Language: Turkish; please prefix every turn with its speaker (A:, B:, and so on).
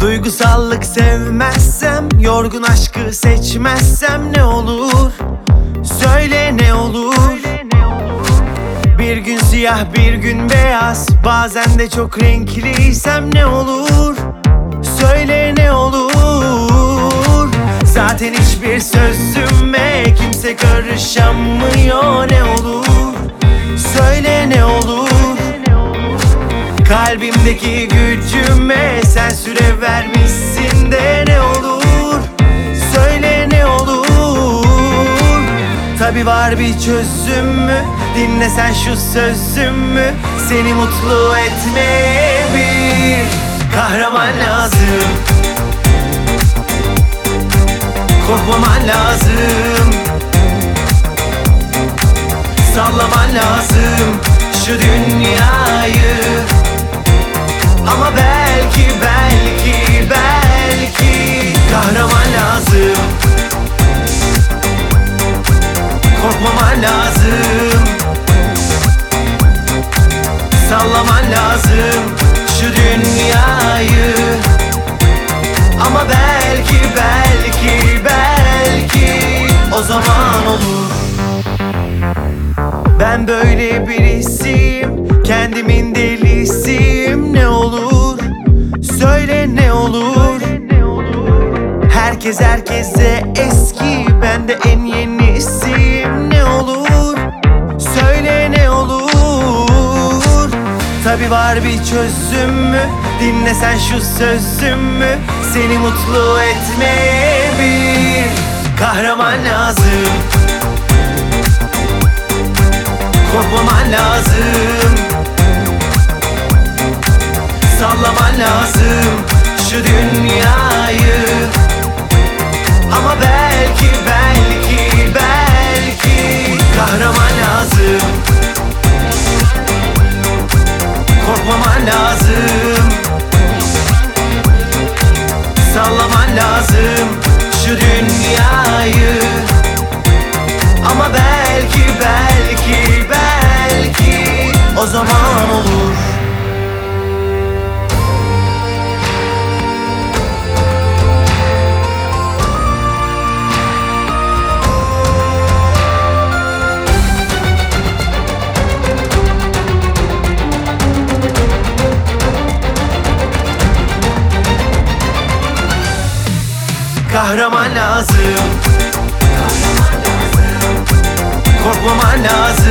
A: Duygusallık sevmezsem, yorgun aşkı seçmezsem ne olur? Söyle ne olur? Bir gün siyah bir gün beyaz, bazen de çok renkliysem ne olur? Söyle ne olur? Zaten hiçbir sözüme kimse karışamıyor, ne olur? Söyle ne olur? Kalbimdeki gücüme sen süre vermişsin de ne olur? Söyle ne olur? Tabi var bir çözümü, dinle sen şu sözümü. Seni mutlu etmeye bir kahraman lazım. Korkmaman lazım. Sallaman lazım şu dünyayı. Ama belki kahraman lazım. Korkmaman lazım. Sallaman lazım şu dünyayı. Ama belki o zaman olur. Ben böyle birisiyim, kendimin delisiyim, ne olur? Söyle ne olur? Herkes herkese eski, ben de en yenisiyim, ne olur? Söyle ne olur? Tabi var bir çözümü, dinle sen şu sözümü. Seni mutlu etmeye bir kahraman lazım. Korkmaman lazım. Sallaman lazım şu dünyayı. Ama belki kahraman lazım. Korkmaman lazım. Sallaman lazım şu dünyayı. Ama belki o zaman olur. Kahraman lazım. Korkmaman lazım.